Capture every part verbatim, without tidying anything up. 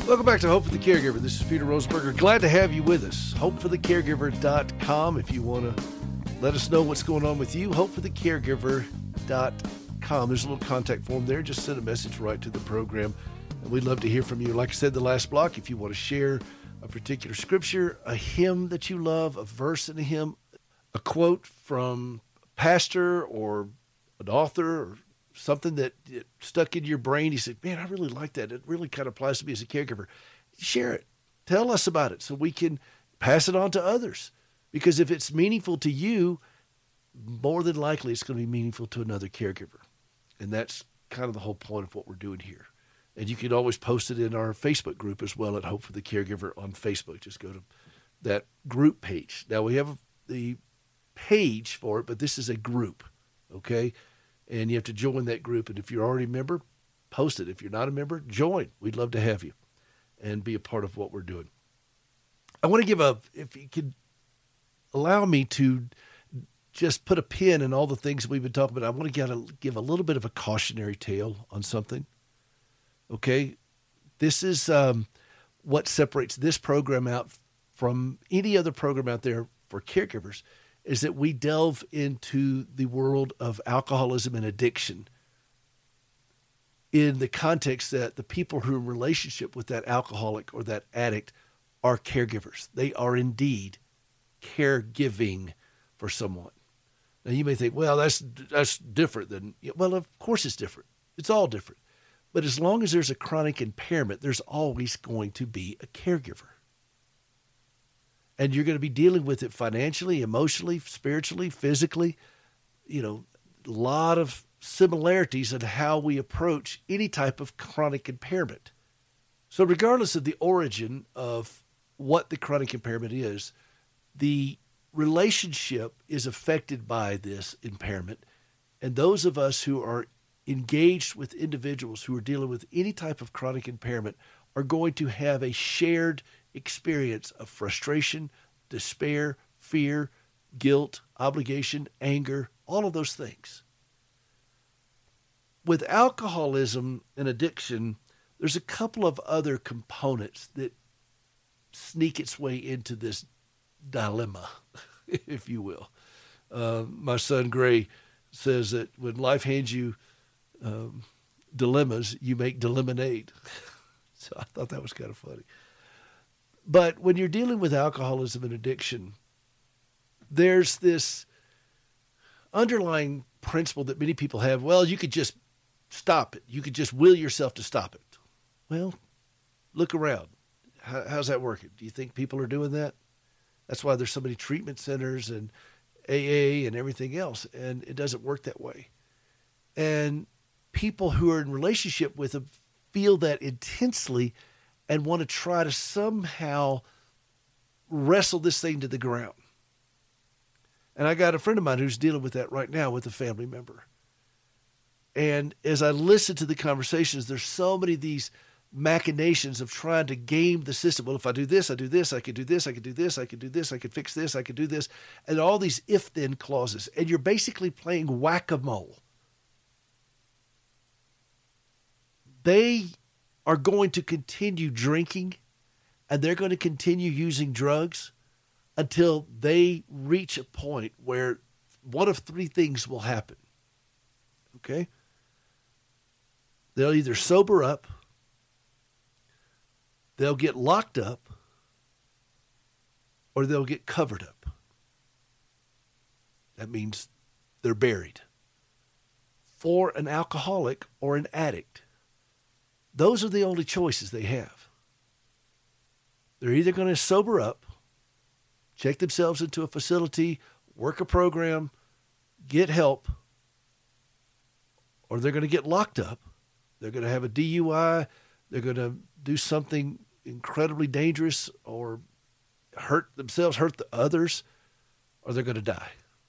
Welcome back to Hope for the Caregiver. This is Peter Rosenberger. Glad to have you with us. hope for the caregiver dot com if you want to let us know what's going on with you. hope for the caregiver dot com. There's a little contact form there. Just send a message right to the program, and we'd love to hear from you. Like I said, the last block, if you want to share a particular scripture, a hymn that you love, a verse in a hymn, a quote from a pastor or an author or something that stuck in your brain. You said, man, I really like that. It really kind of applies to me as a caregiver. Share it. Tell us about it so we can pass it on to others. Because if it's meaningful to you, more than likely it's going to be meaningful to another caregiver. And that's kind of the whole point of what we're doing here. And you can always post it in our Facebook group as well at Hope for the Caregiver on Facebook. Just go to that group page. Now, we have the page for it, but this is a group, okay? And you have to join that group. And if you're already a member, post it. If you're not a member, join. We'd love to have you and be a part of what we're doing. I want to give a, if you could allow me to just put a pin in all the things we've been talking about, I want to get a, give a little bit of a cautionary tale on something. Okay? This is um, what separates this program out from any other program out there for caregivers, is that we delve into the world of alcoholism and addiction in the context that the people who are in relationship with that alcoholic or that addict are caregivers. They are indeed caregiving for someone. Now you may think, well, that's that's different than, well, of course it's different. It's all different. But as long as there's a chronic impairment, there's always going to be a caregiver. And you're going to be dealing with it financially, emotionally, spiritually, physically. You know, a lot of similarities in how we approach any type of chronic impairment. So regardless of the origin of what the chronic impairment is, the relationship is affected by this impairment. And those of us who are engaged with individuals who are dealing with any type of chronic impairment are going to have a shared experience of frustration, despair, fear, guilt, obligation, anger, all of those things. With alcoholism and addiction, there's a couple of other components that sneak its way into this dilemma, if you will. Uh, my son Gray says that when life hands you um, dilemmas, you make dilemonade. So I thought that was kind of funny. But when you're dealing with alcoholism and addiction, there's this underlying principle that many people have. Well, you could just stop it. You could just will yourself to stop it. Well, look around. How, how's that working? Do you think people are doing that? That's why there's so many treatment centers and A A and everything else, and it doesn't work that way. And people who are in relationship with them feel that intensely and want to try to somehow wrestle this thing to the ground. And I got a friend of mine who's dealing with that right now with a family member. And as I listen to the conversations, there's so many of these machinations of trying to game the system. Well, if I do this, I do this, I could do this, I could do this, I could do this, I could fix this, I could do this, and all these if-then clauses. And you're basically playing whack-a-mole. They are going to continue drinking, and they're going to continue using drugs until they reach a point where one of three things will happen. Okay? They'll either sober up, they'll get locked up, or they'll get covered up. That means they're buried. For an alcoholic or an addict, those are the only choices they have. They're either going to sober up, check themselves into a facility, work a program, get help, or they're going to get locked up. They're going to have a D U I. They're going to do something incredibly dangerous or hurt themselves, hurt the others, or they're going to die.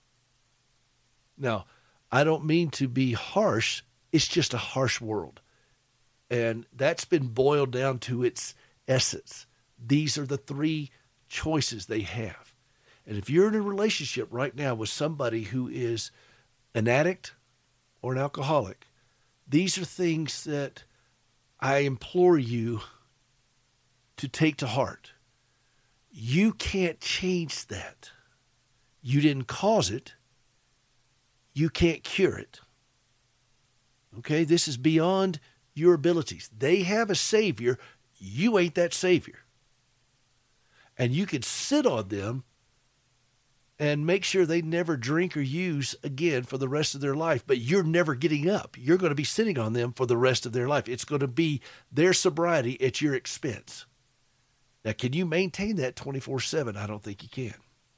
Now, I don't mean to be harsh. It's just a harsh world. And that's been boiled down to its essence. These are the three choices they have. And if you're in a relationship right now with somebody who is an addict or an alcoholic, these are things that I implore you to take to heart. You can't change that. You didn't cause it. You can't cure it. Okay, this is beyond your abilities. They have a Savior. You ain't that Savior. And you can sit on them and make sure they never drink or use again for the rest of their life. But you're never getting up. You're going to be sitting on them for the rest of their life. It's going to be their sobriety at your expense. Now, can you maintain that twenty-four seven? I don't think you can.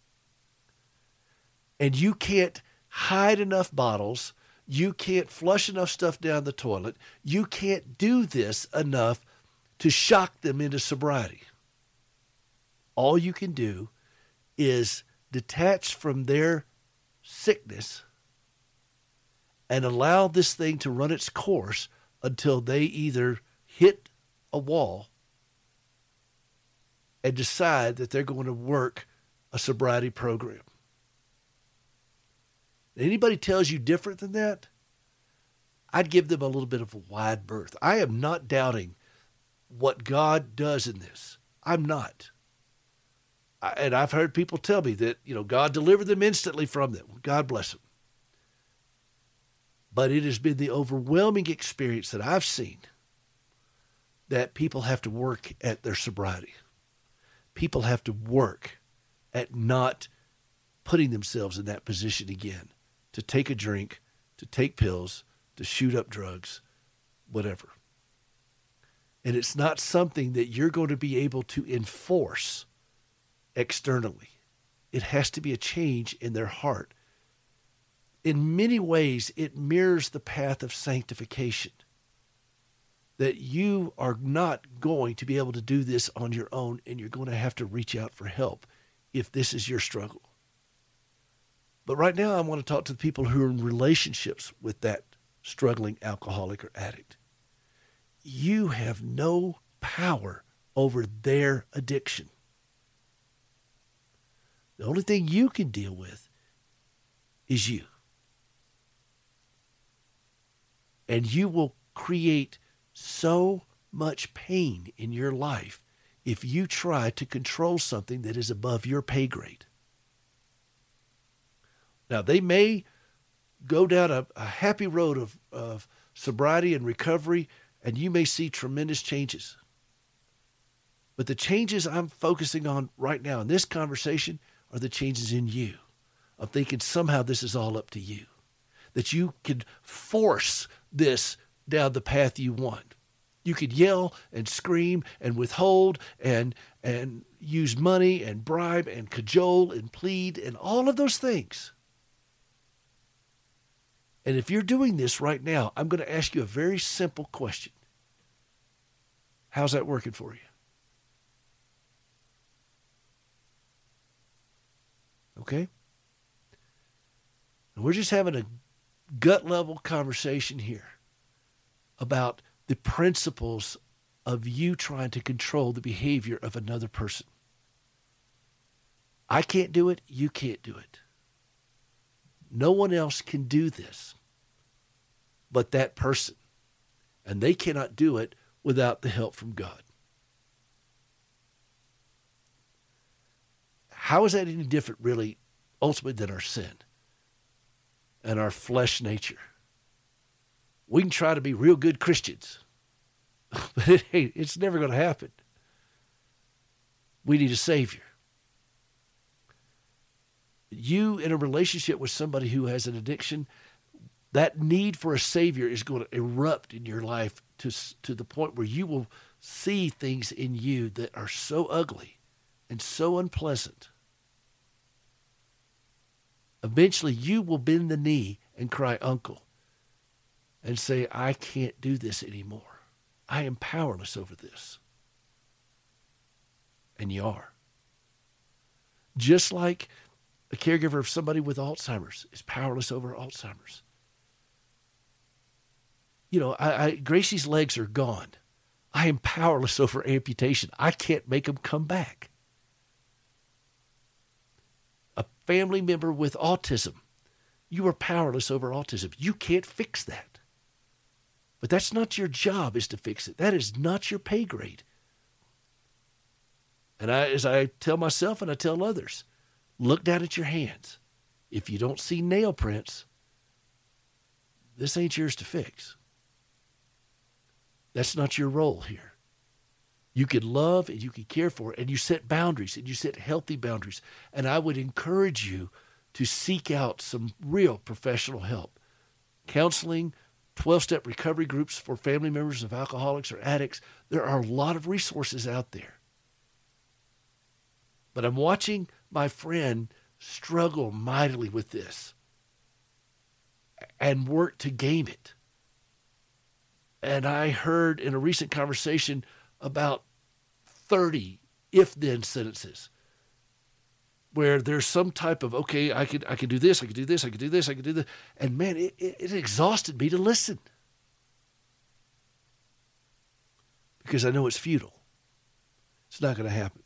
And you can't hide enough bottles. You can't flush enough stuff down the toilet. You can't do this enough to shock them into sobriety. All you can do is detach from their sickness and allow this thing to run its course until they either hit a wall and decide that they're going to work a sobriety program. Anybody tells you different than that, I'd give them a little bit of a wide berth. I am not doubting what God does in this. I'm not. I, and I've heard people tell me that, you know, God delivered them instantly from them. God bless them. But it has been the overwhelming experience that I've seen that people have to work at their sobriety. People have to work at not putting themselves in that position again, to take a drink, to take pills, to shoot up drugs, whatever. And it's not something that you're going to be able to enforce externally. It has to be a change in their heart. In many ways, it mirrors the path of sanctification, that you are not going to be able to do this on your own, and you're going to have to reach out for help if this is your struggle. But right now, I want to talk to the people who are in relationships with that struggling alcoholic or addict. You have no power over their addiction. The only thing you can deal with is you. And you will create so much pain in your life if you try to control something that is above your pay grade. Now, they may go down a, a happy road of, of sobriety and recovery, and you may see tremendous changes. But the changes I'm focusing on right now in this conversation are the changes in you, of thinking somehow this is all up to you, that you could force this down the path you want. You could yell and scream and withhold and and use money and bribe and cajole and plead and all of those things. And if you're doing this right now, I'm going to ask you a very simple question. How's that working for you? Okay? And we're just having a gut level conversation here about the principles of you trying to control the behavior of another person. I can't do it. You can't do it. No one else can do this but that person. And they cannot do it without the help from God. How is that any different, really, ultimately, than our sin and our flesh nature? We can try to be real good Christians, but it ain't, it's never going to happen. We need a Savior. You in a relationship with somebody who has an addiction, that need for a Savior is going to erupt in your life to, to the point where you will see things in you that are so ugly and so unpleasant. Eventually, you will bend the knee and cry, "Uncle," and say, "I can't do this anymore. I am powerless over this." And you are. Just like a caregiver of somebody with Alzheimer's is powerless over Alzheimer's. You know, I, I, Gracie's legs are gone. I am powerless over amputation. I can't make them come back. A family member with autism, you are powerless over autism. You can't fix that. But that's not your job, is to fix it. That is not your pay grade. And I, as I tell myself and I tell others, look down at your hands. If you don't see nail prints, this ain't yours to fix. That's not your role here. You can love and you can care for, and you set boundaries, and you set healthy boundaries. And I would encourage you to seek out some real professional help. Counseling, twelve-step recovery groups for family members of alcoholics or addicts. There are a lot of resources out there. But I'm watching my friend struggle mightily with this and work to game it. And I heard in a recent conversation about thirty if-then sentences where there's some type of, okay, I could I could do this, I could do this, I could do this, I could do this. And man, it, it, it exhausted me to listen. Because I know it's futile. It's not going to happen.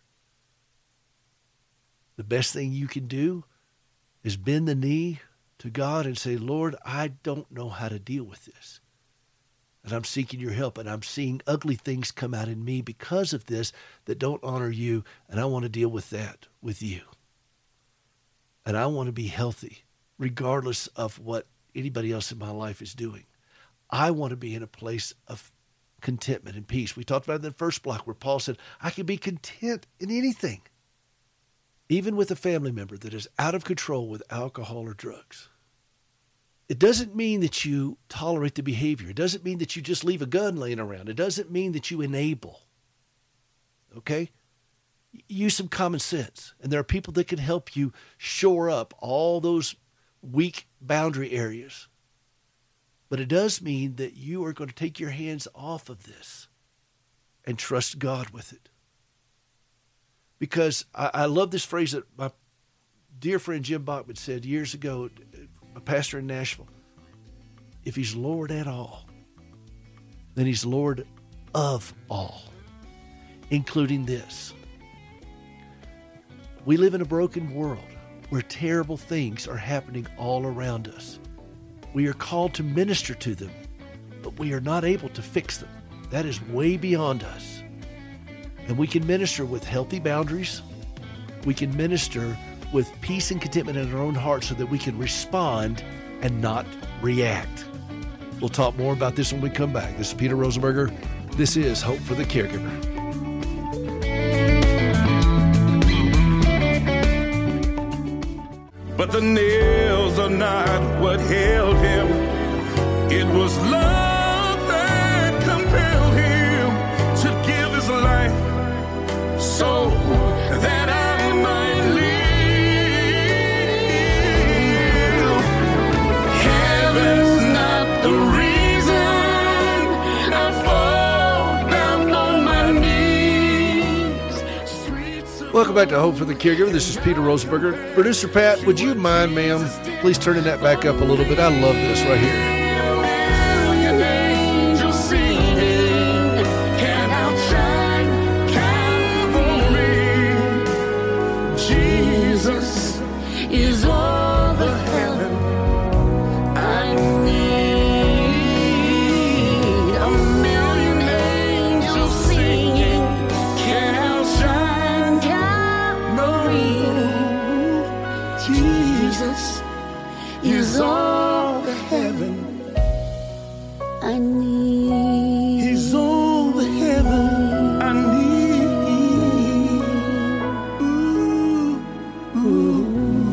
The best thing you can do is bend the knee to God and say, Lord, I don't know how to deal with this. And I'm seeking your help, and I'm seeing ugly things come out in me because of this that don't honor you, and I want to deal with that with you. And I want to be healthy, regardless of what anybody else in my life is doing. I want to be in a place of contentment and peace. We talked about it in the first block where Paul said, I can be content in anything, even with a family member that is out of control with alcohol or drugs. It doesn't mean that you tolerate the behavior. It doesn't mean that you just leave a gun laying around. It doesn't mean that you enable. Okay? Use some common sense. And there are people that can help you shore up all those weak boundary areas. But it does mean that you are going to take your hands off of this and trust God with it. Because I, I love this phrase that my dear friend Jim Bachman said years ago, a pastor in Nashville. If he's Lord at all, then he's Lord of all, including this. We live in a broken world where terrible things are happening all around us. We are called to minister to them, but we are not able to fix them. That is way beyond us. And we can minister with healthy boundaries. We can minister with peace and contentment in our own hearts so that we can respond and not react. We'll talk more about this when we come back. This is Peter Rosenberger. This is Hope for the Caregiver. But the nails are not what held him. It was love that compelled him to give his life so that I might live. Heaven's not the reason I fall down on my knees. Streets of Welcome back to Hope for the Caregiver. This is Peter Rosenberger. Producer Pat, would you mind, ma'am, please turning that back up a little bit? I love this right here. Is all the heaven I need. A million angels singing can outshine Calvary. Jesus is all the heaven I need. He's all the heaven I need. Ooh, ooh.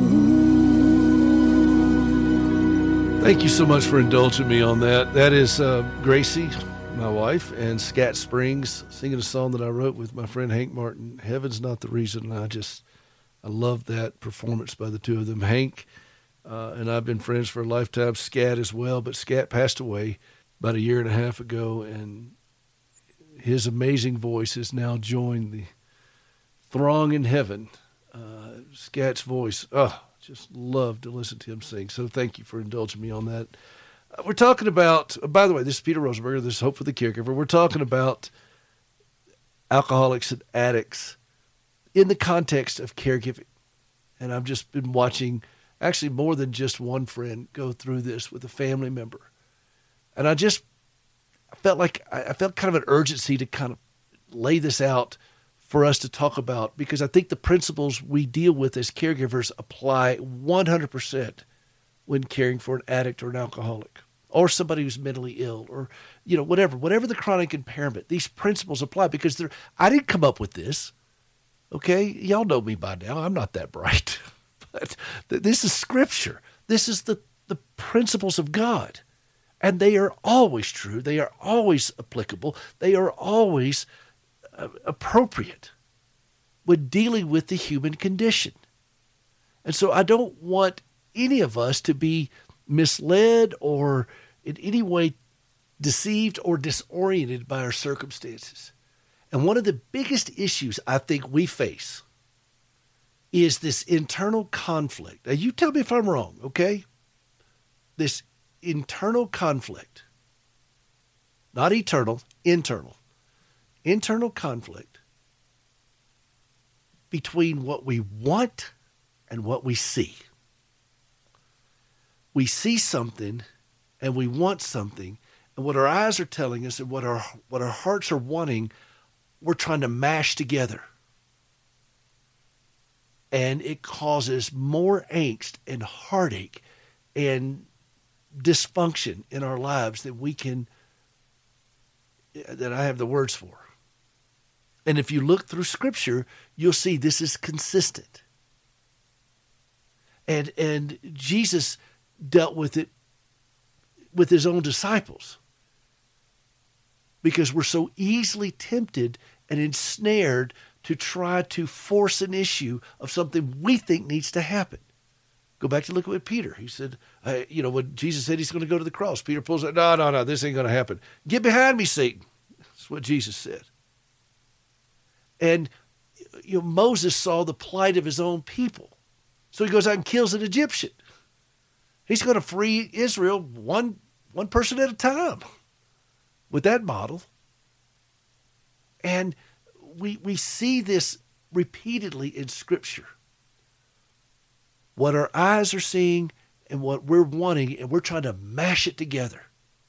Thank you so much for indulging me on that. That is uh, Gracie, my wife, and Scat Springs singing a song that I wrote with my friend Hank Martin. Heaven's Not the Reason. I just, I love that performance by the two of them. Hank uh, and I've been friends for a lifetime. Scat as well, but Scat passed away about a year and a half ago, and his amazing voice has now joined the throng in heaven. Uh, Scat's voice, oh, just love to listen to him sing. So thank you for indulging me on that. Uh, we're talking about, uh, by the way, this is Peter Rosenberger. This is Hope for the Caregiver. We're talking about alcoholics and addicts in the context of caregiving. And I've just been watching actually more than just one friend go through this with a family member. And I just I felt like I felt kind of an urgency to kind of lay this out for us to talk about, because I think the principles we deal with as caregivers apply one hundred percent when caring for an addict or an alcoholic or somebody who's mentally ill or, you know, whatever, whatever the chronic impairment. These principles apply because they're, I didn't come up with this. Okay. Y'all know me by now. I'm not that bright, but th- this is scripture. This is the, the principles of God, and they are always true. They are always applicable. They are always uh, appropriate when dealing with the human condition. And so I don't want any of us to be misled or in any way deceived or disoriented by our circumstances. And one of the biggest issues I think we face is this internal conflict. Now, you tell me if I'm wrong, okay? This internal conflict, not eternal, internal, internal conflict between what we want and what we see. We see something and we want something, and what our eyes are telling us and what our what our hearts are wanting, we're trying to mash together. And it causes more angst and heartache and dysfunction in our lives that we can, that I have the words for. And if you look through Scripture, you'll see this is consistent. And and Jesus dealt with it with his own disciples, because we're so easily tempted and ensnared to try to force an issue of something we think needs to happen. Go back to look at Peter. He said, uh, you know, when Jesus said he's going to go to the cross, Peter pulls out, no, no, no, this ain't going to happen. Get behind me, Satan. That's what Jesus said. And you know, Moses saw the plight of his own people. So he goes out and kills an Egyptian. He's going to free Israel one, one person at a time with that model. And we, we see this repeatedly in Scripture. What our eyes are seeing and what we're wanting, and we're trying to mash it together.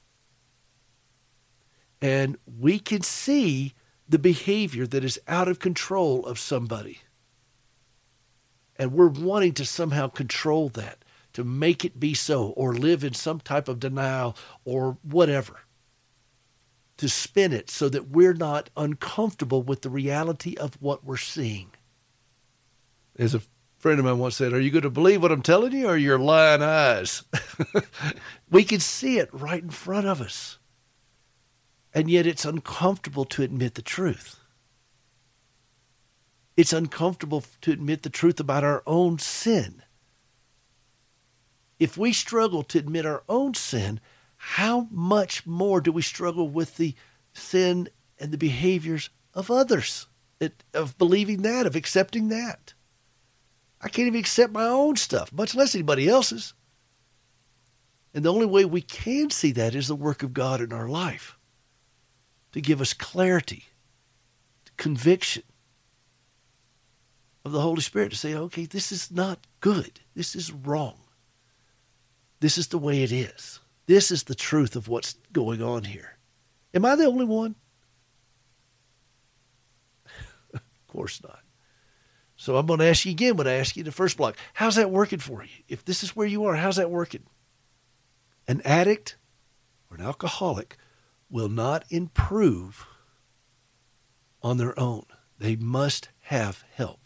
And we can see the behavior that is out of control of somebody. And we're wanting to somehow control that, to make it be so, or live in some type of denial or whatever, to spin it so that we're not uncomfortable with the reality of what we're seeing. As a friend of mine once said, are you going to believe what I'm telling you, or your lying eyes? We can see it right in front of us. And yet it's uncomfortable to admit the truth. It's uncomfortable to admit the truth about our own sin. If we struggle to admit our own sin, how much more do we struggle with the sin and the behaviors of others, it, of believing that, of accepting that? I can't even accept my own stuff, much less anybody else's. And the only way we can see that is the work of God in our life, to give us clarity, conviction of the Holy Spirit, to say, okay, this is not good. This is wrong. This is the way it is. This is the truth of what's going on here. Am I the only one? Of course not. So I'm going to ask you again when I ask you in the first block, how's that working for you? If this is where you are, how's that working? An addict or an alcoholic will not improve on their own. They must have help.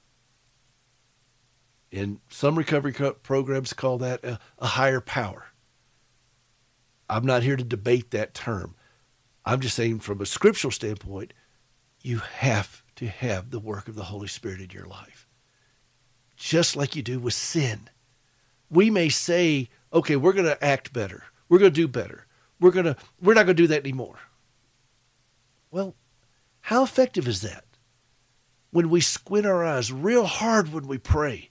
And some recovery programs call that a, a higher power. I'm not here to debate that term. I'm just saying from a scriptural standpoint, you have to have the work of the Holy Spirit in your life. Just like you do with sin. We may say, okay, we're going to act better. We're going to do better. We're going to, we're not going to do that anymore. Well, how effective is that? When we squint our eyes real hard when we pray.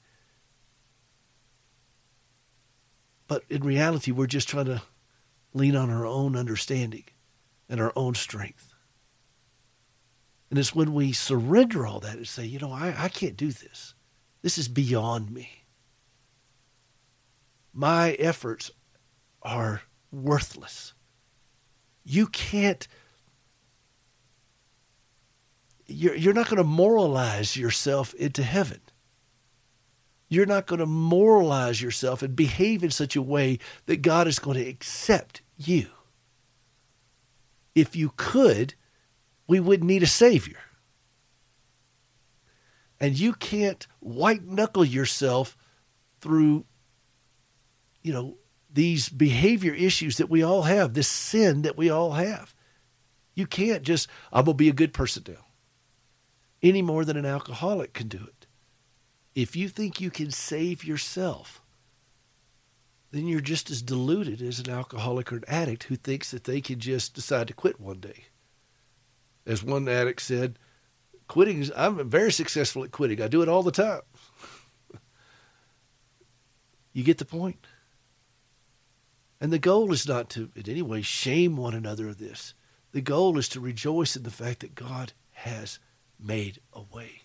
But in reality, we're just trying to lean on our own understanding and our own strength. And it's when we surrender all that and say, you know, I, I can't do this. This is beyond me. My efforts are worthless. You can't, you're, you're not going to moralize yourself into heaven. You're not going to moralize yourself and behave in such a way that God is going to accept you. If you could, we wouldn't need a Savior. And you can't white-knuckle yourself through, you know, these behavior issues that we all have, this sin that we all have. You can't just, I'm going to be a good person now, any more than an alcoholic can do it. If you think you can save yourself, then you're just as deluded as an alcoholic or an addict who thinks that they can just decide to quit one day. As one addict said, quitting is, I'm very successful at quitting. I do it all the time. You get the point? And the goal is not to in any way shame one another of this. The goal is to rejoice in the fact that God has made a way.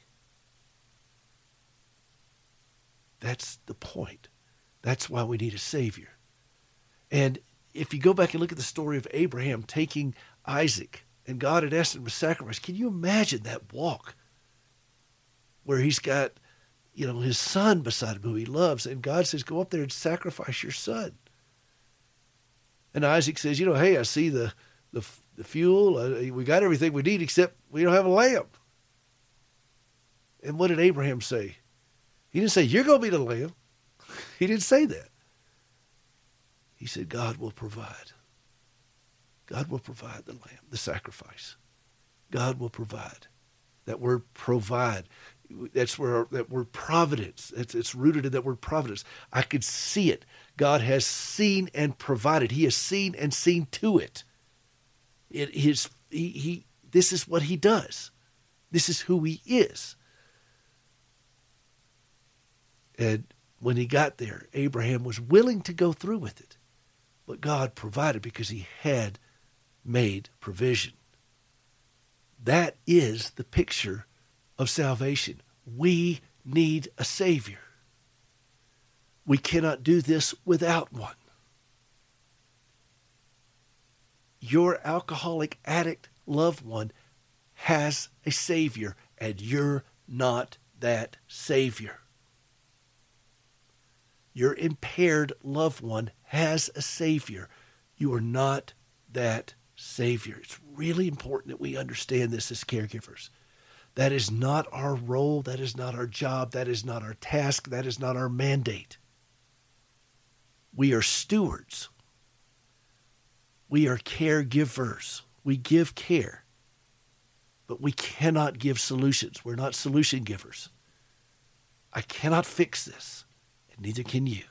That's the point. That's why we need a Savior. And if you go back and look at the story of Abraham taking Isaac, and God had asked him to sacrifice, can you imagine that walk where he's got, you know, his son beside him who he loves, and God says, go up there and sacrifice your son. And Isaac says, you know, hey, I see the the, the fuel. Uh, we got everything we need except we don't have a lamb. And what did Abraham say? He didn't say, you're going to be the lamb. He didn't say that. He said, God will provide. God will provide the lamb, the sacrifice. God will provide. That word provide, that's where that word providence, it's, it's rooted in that word providence. I could see it. God has seen and provided. He has seen and seen to it. It is, he, he, this is what he does. This is who he is. And when he got there, Abraham was willing to go through with it. But God provided because he had made provision. That is the picture of salvation. We need a Savior. We cannot do this without one. Your alcoholic addict loved one has a Savior, and you're not that Savior. Your impaired loved one has a Savior. You are not that Savior. It's really important that we understand this as caregivers. That is not our role. That is not our job. That is not our task. That is not our mandate. We are stewards. We are caregivers. We give care. But we cannot give solutions. We're not solution givers. I cannot fix this. Neither can you,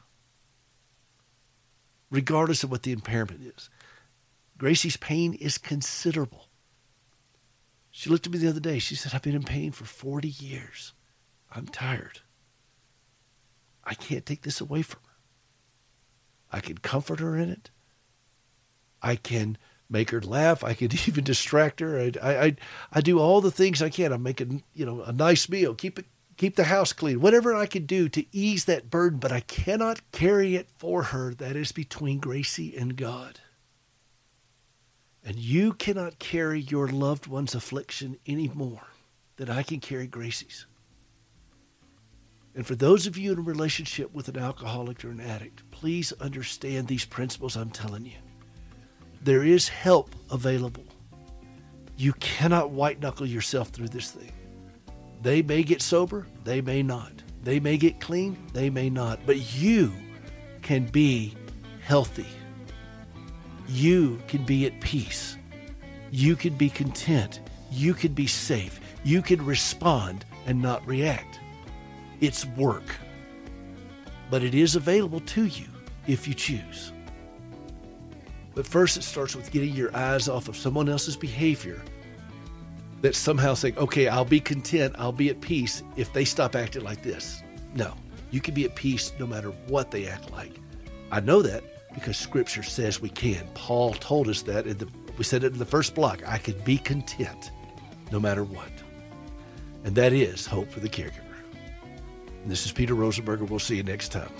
regardless of what the impairment is. Gracie's pain is considerable. She looked at me the other day. She said, I've been in pain for forty years. I'm tired. I can't take this away from her. I can comfort her in it. I can make her laugh. I can even distract her. I, I, I, I do all the things I can. I'm making, you know, a nice meal. Keep it. Keep the house clean, whatever I can do to ease that burden, but I cannot carry it for her. That is between Gracie and God. And you cannot carry your loved one's affliction any more than I can carry Gracie's. And for those of you in a relationship with an alcoholic or an addict, please understand these principles I'm telling you. There is help available. You cannot white-knuckle yourself through this thing. They may get sober, they may not. They may get clean, they may not. But you can be healthy. You can be at peace. You can be content. You can be safe. You can respond and not react. It's work. But it is available to you if you choose. But first it starts with getting your eyes off of someone else's behavior that somehow saying, okay, I'll be content, I'll be at peace if they stop acting like this. No, you can be at peace no matter what they act like. I know that because Scripture says we can. Paul told us that, in the, we said it in the first block, I can be content no matter what. And that is hope for the caregiver. And this is Peter Rosenberger. We'll see you next time.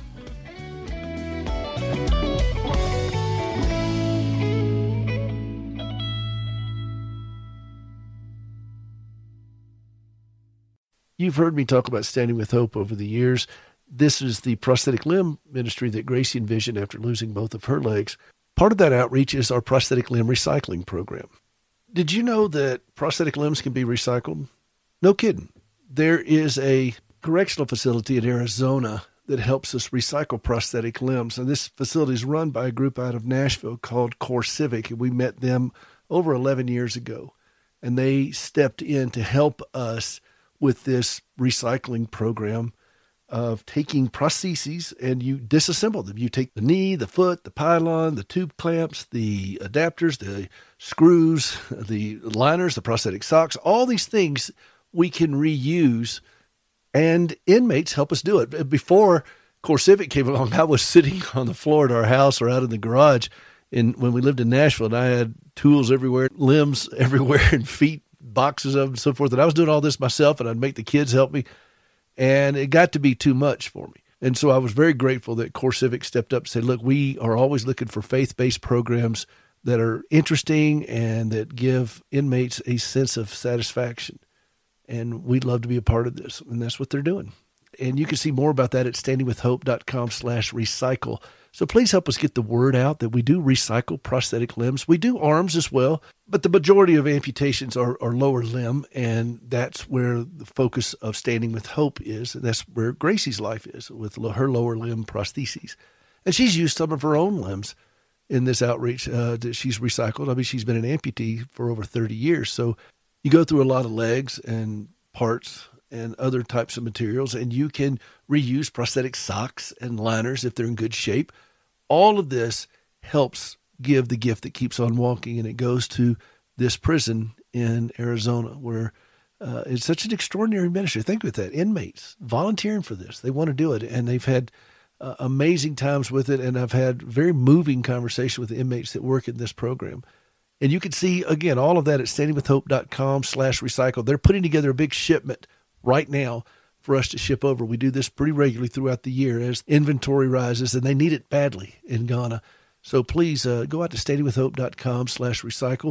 You've heard me talk about Standing with Hope over the years. This is the prosthetic limb ministry that Gracie envisioned after losing both of her legs. Part of that outreach is our prosthetic limb recycling program. Did you know that prosthetic limbs can be recycled? No kidding. There is a correctional facility in Arizona that helps us recycle prosthetic limbs. And this facility is run by a group out of Nashville called CoreCivic. And we met them over eleven years ago. And they stepped in to help us with this recycling program of taking prostheses and you disassemble them. You take the knee, the foot, the pylon, the tube clamps, the adapters, the screws, the liners, the prosthetic socks, all these things we can reuse, and inmates help us do it. Before CoreCivic came along, I was sitting on the floor at our house or out in the garage in, when we lived in Nashville, and I had tools everywhere, limbs everywhere, and feet, boxes of them, and so forth. And I was doing all this myself, and I'd make the kids help me. And it got to be too much for me. And so I was very grateful that CoreCivic stepped up and said, look, we are always looking for faith-based programs that are interesting and that give inmates a sense of satisfaction. And we'd love to be a part of this. And that's what they're doing. And you can see more about that at standingwithhope.com slash recycle. So please help us get the word out that we do recycle prosthetic limbs. We do arms as well, but the majority of amputations are, are lower limb, and that's where the focus of Standing with Hope is. And that's where Gracie's life is, with her lower limb prostheses. And she's used some of her own limbs in this outreach uh, that she's recycled. I mean, she's been an amputee for over thirty years. So you go through a lot of legs and parts and other types of materials, and you can reuse prosthetic socks and liners if they're in good shape. All of this helps give the gift that keeps on walking, and it goes to this prison in Arizona where uh, it's such an extraordinary ministry. Think with that, inmates volunteering for this. They want to do it, and they've had uh, amazing times with it, and I've had very moving conversation with the inmates that work in this program. And you can see, again, all of that at standingwithhope.com slash recycle. They're putting together a big shipment right now for us to ship over. We do this pretty regularly throughout the year as inventory rises, and they need it badly in Ghana. So please uh, go out to standingwithhope.com slash recycle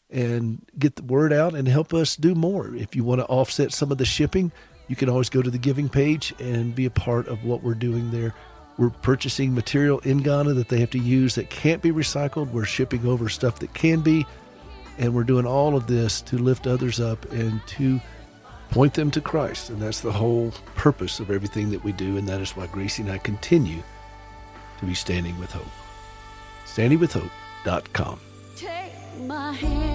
and get the word out and help us do more. If you want to offset some of the shipping, you can always go to the giving page and be a part of what we're doing there. We're purchasing material in Ghana that they have to use that can't be recycled. We're shipping over stuff that can be, and we're doing all of this to lift others up and to point them to Christ. And that's the whole purpose of everything that we do, and that is why Gracie and I continue to be Standing with Hope. standing with hope dot com. Take my hand.